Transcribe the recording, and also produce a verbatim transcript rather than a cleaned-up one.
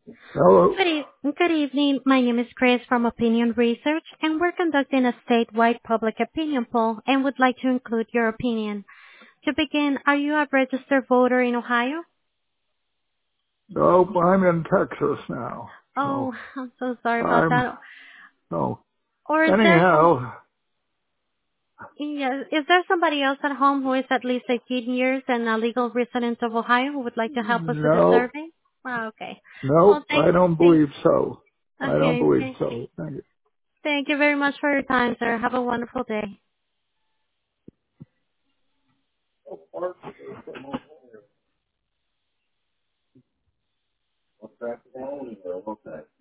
Hello. Good, e- good evening. My name is Chris from Opinion Research, and we're conducting a statewide public opinion poll and would like to include your opinion. To begin, are you a registered voter in Ohio? No, I'm in Texas now. So Oh, I'm so sorry about I'm, that. no. Or is there some, Anyhow, yes, is there somebody else at home who is at least eighteen years and a legal resident of Ohio who would like to help us with the no, survey? Oh, okay. Well, no, thank, I don't thank, believe so. I don't okay, believe thank, so. Thank thank you very much for your time, sir. Have a wonderful day. you.